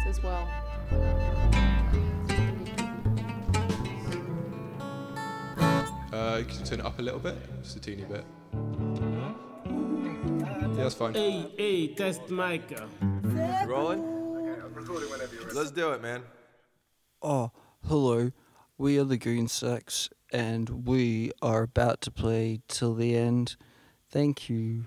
as well. You can turn it up a little bit, just a teeny bit. Yeah, that's fine. Hey, test mic. You rolling? Okay, I'm recording whenever you're ready. Let's do it, man. Oh, hello. We are the Goonsacks, and we are about to play Till the End. Thank you.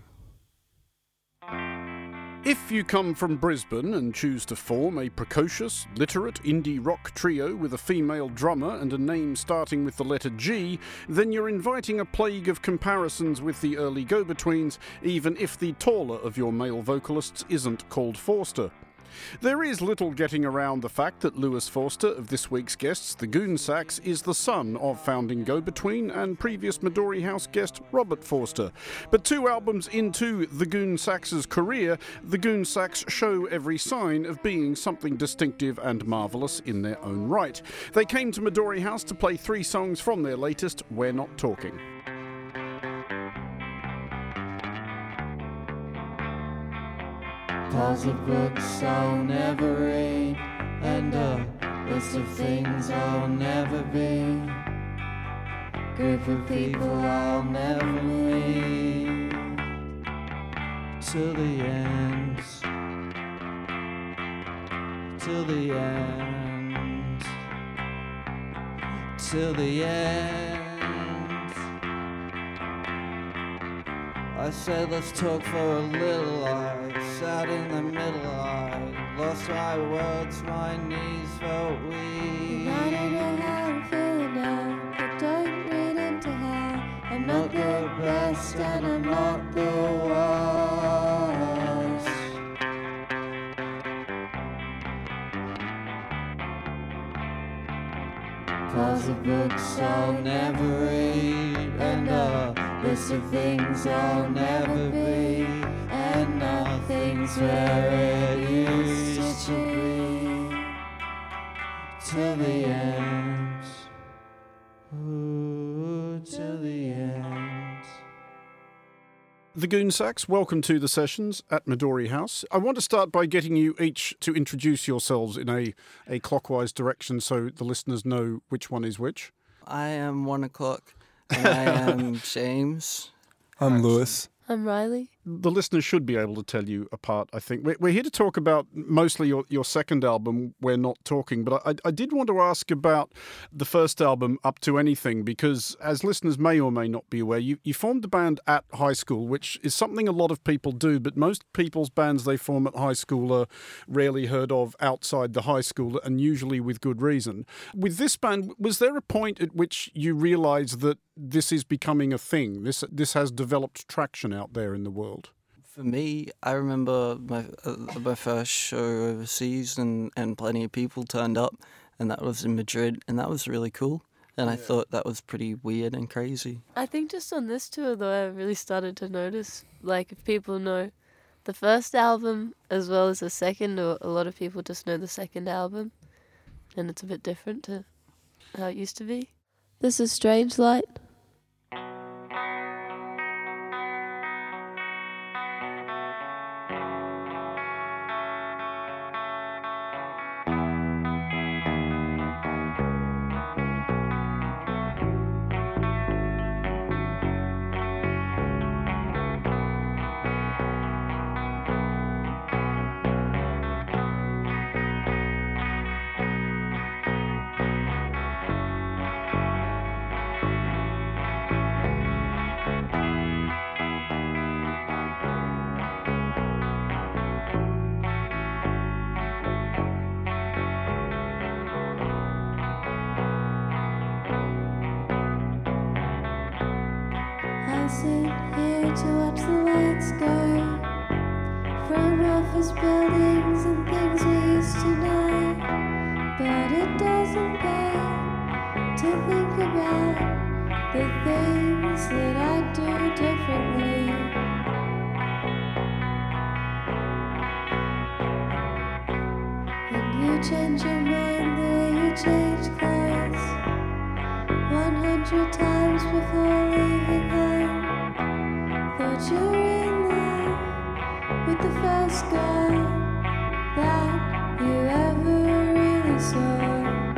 If you come from Brisbane and choose to form a precocious, literate indie rock trio with a female drummer and a name starting with the letter G, then you're inviting a plague of comparisons with the early Go-Betweens, even if the taller of your male vocalists isn't called Forster. There is little getting around the fact that Lewis Forster of this week's guests, the Goonsacks, is the son of founding Go-Between and previous Midori House guest Robert Forster. But 2 albums into the Goonsacks' career, the Goonsacks show every sign of being something distinctive and marvellous in their own right. They came to Midori House to play 3 songs from their latest, We're Not Talking. Piles of books I'll never read, and a list of things I'll never be. Group of people I'll never meet. Till the end. Till the end. Till the end. I said let's talk for a little. I sat in the middle. I lost my words, my knees felt weak. I don't know how I'm feeling now, but don't read into how. I'm not the best and I'm not the worst. Piles of books I'll never read, and a list of things I'll never be, and nothing's where it used to be. Till the end. Ooh, till the end. The Goonsacks, welcome to the sessions at Midori House. I want to start by getting you each to introduce yourselves in a clockwise direction so the listeners know which one is which. I am 1 o'clock, and I am James. I'm Lewis. I'm Riley. The listeners should be able to tell you apart, I think. We're here to talk about mostly your second album, We're Not Talking, but I did want to ask about the first album, Up to Anything, because as listeners may or may not be aware, you formed a band at high school, which is something a lot of people do, but most people's bands they form at high school are rarely heard of outside the high school, and usually with good reason. With this band, was there a point at which you realised that this is becoming a thing? This has developed traction out there in the world? For me, I remember my first show overseas, and plenty of people turned up, and that was in Madrid, and that was really cool. And I thought that was pretty weird and crazy. I think just on this tour, though, I really started to notice, like, if people know the first album as well as the second, or a lot of people just know the second album, and it's a bit different to how it used to be. This is Strange Light. I sit here to watch the lights go from office buildings and things we used to know. But it doesn't pay to think about the things that I do differently. And you change your mind the way you change clothes 100 times before leaving home. Thought you were in love with the first girl that you ever really saw.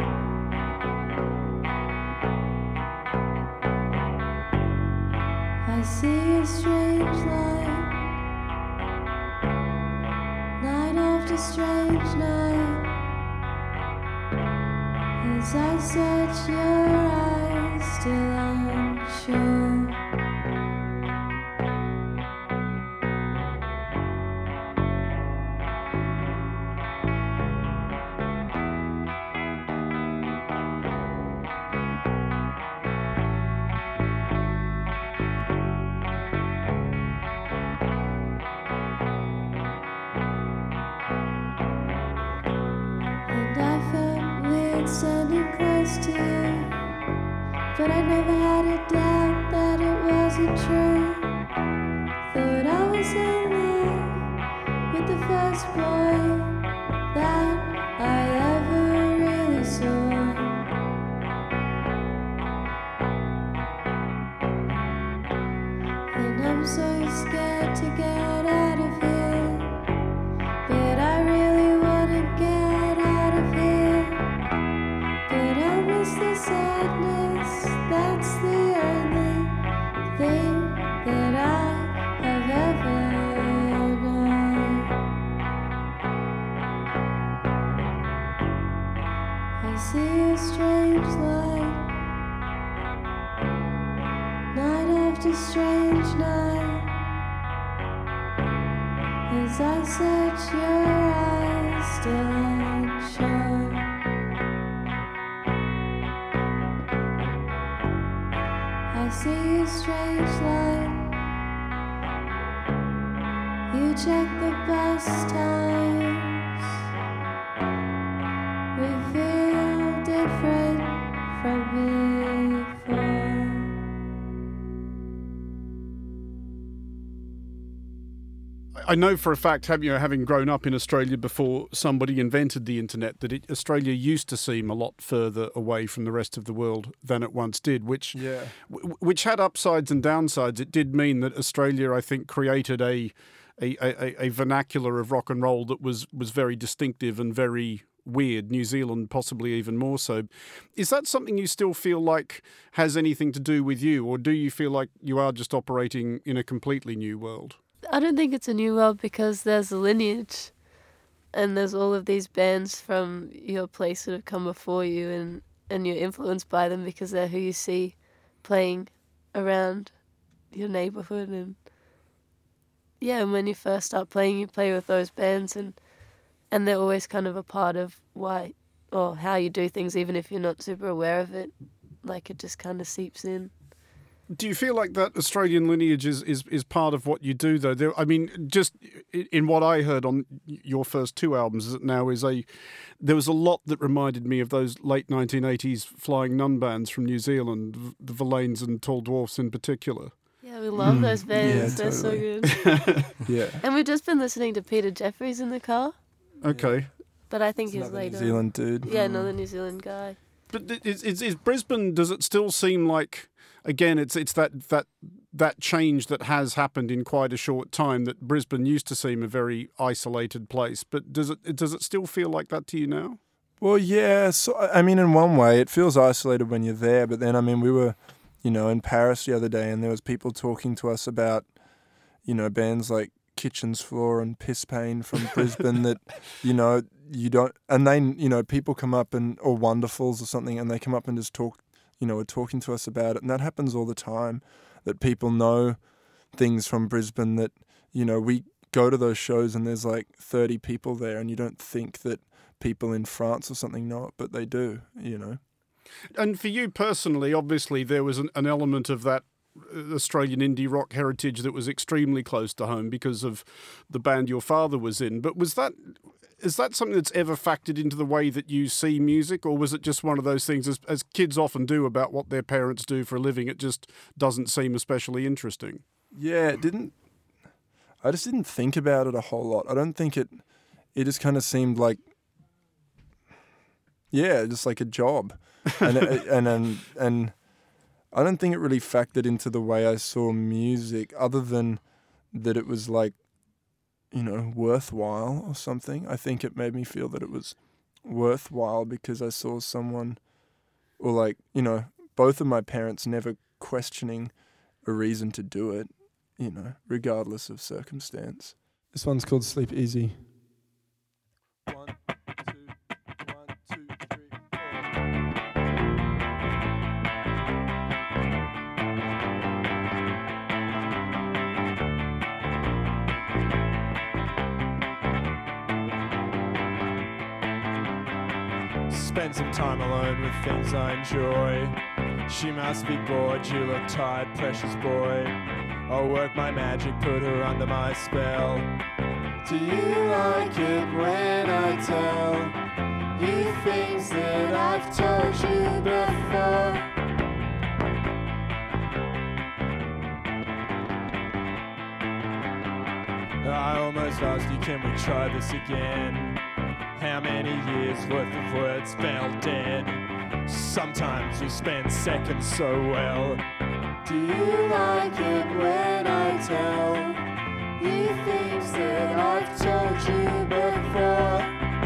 I see a strange light, night after strange night, as I search your eyes, still unsure. Standing close to you, but I never had a doubt that it wasn't true. Thought I was in love with the first boy that I ever really saw. And I'm so scared to get out of here, but I really wanna get out of here. But I miss the sadness, that's the only thing that I have ever known. I see a strange light, night after strange night, as I search your eyes, still unsure. I see a strange light. You check the bus times. We feel different from before. I know for a fact, having grown up in Australia before somebody invented the internet, that Australia used to seem a lot further away from the rest of the world than it once did, which had upsides and downsides. It did mean that Australia, I think, created a vernacular of rock and roll that was very distinctive and very weird. New Zealand possibly even more so. Is that something you still feel like has anything to do with you, or do you feel like you are just operating in a completely new world? I don't think it's a new world because there's a lineage and there's all of these bands from your place that have come before you, and you're influenced by them because they're who you see playing around your neighbourhood. And and when you first start playing, you play with those bands, and they're always kind of a part of why or how you do things, even if you're not super aware of it. Like, it just kind of seeps in. Do you feel like that Australian lineage is part of what you do, though? Just in what I heard on your first two albums, there was a lot that reminded me of those late 1980s flying nun bands from New Zealand, the Verlaines and Tall Dwarfs in particular. Yeah, we love those bands. Yeah, They're totally. so good. Yeah. And we've just been listening to Peter Jeffries in the car. Okay. But I think he's Another later. New Zealand dude. Yeah, another New Zealand guy. But is Brisbane, does it still seem like, again, it's that change that has happened in quite a short time, that Brisbane used to seem a very isolated place, but does it still feel like that to you now? Well, yeah. So, I mean, in one way, it feels isolated when you're there, but then, I mean, we were, in Paris the other day, and there was people talking to us about, bands like Kitchen's Floor and Piss Pain from Brisbane that, you don't, and they, people come up or Wonderfuls or something, and they come up and just talk, are talking to us about it. And that happens all the time, that people know things from Brisbane that, we go to those shows and there's like 30 people there, and you don't think that people in France or something know it, but they do, And for you personally, obviously, there was an element of that Australian indie rock heritage that was extremely close to home because of the band your father was in. But is that something that's ever factored into the way that you see music, or was it just one of those things, as kids often do about what their parents do for a living, it just doesn't seem especially interesting? Yeah, I just didn't think about it a whole lot. I don't think it just kind of seemed like, just like a job. And I don't think it really factored into the way I saw music, other than that it was like, worthwhile or something. I think it made me feel that it was worthwhile because I saw someone, or like, you know, both of my parents never questioning a reason to do it, you know, regardless of circumstance. This one's called Sleep Easy. 1, 2, 1, 2, 3, 4. Spend some time alone with things I enjoy. She must be bored, you look tired, precious boy. I'll work my magic, put her under my spell. Do you like it when I tell you things that I've told you before? I almost asked you, can we try this again? How many years worth of words fell dead? Sometimes we spend seconds so well. Do you like it when I tell you things that I've told you before?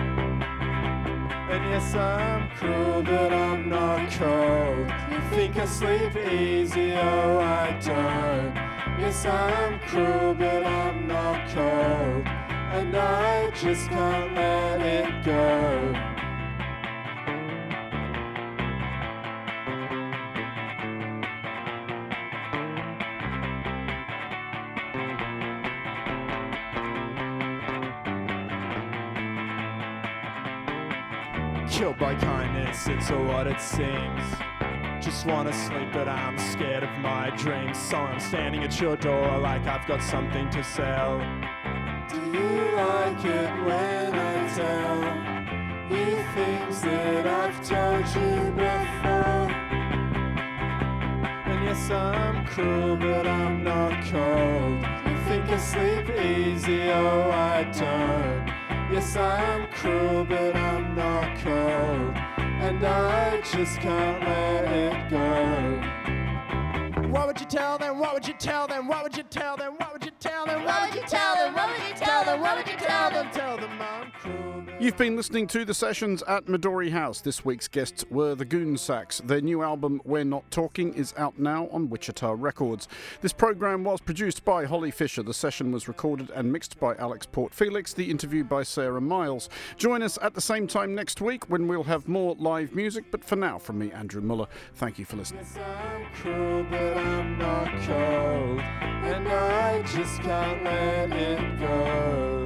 And yes, I'm cruel, but I'm not cold. You think I sleep easy, oh I don't. Yes, I'm cruel, but I'm not cold. And I just can't let it go. Killed by kindness, it's all what it seems. Just wanna sleep, but I'm scared of my dreams. So I'm standing at your door like I've got something to sell. Do you like it when I tell you things that I've told you before? And yes, I'm cruel, but I'm not cold. You think I sleep easy, oh I don't. Yes, I'm cruel, but I'm not cold. And I just can't let it go. What would you tell them? What would you tell them? What would you tell them? What would you tell them? What would you tell them? What would you tell them? What would you tell them? Tell them I'm cruel. You've been listening to The Sessions at Midori House. This week's guests were the Goon Sax. Their new album, We're Not Talking, is out now on Wichita Records. This programme was produced by Holly Fisher. The session was recorded and mixed by Alex Port-Felix. The interview by Sarah Miles. Join us at the same time next week when we'll have more live music. But for now, from me, Andrew Muller, thank you for listening. Yes, I'm cruel, but I'm not cold. And I just can't let it go.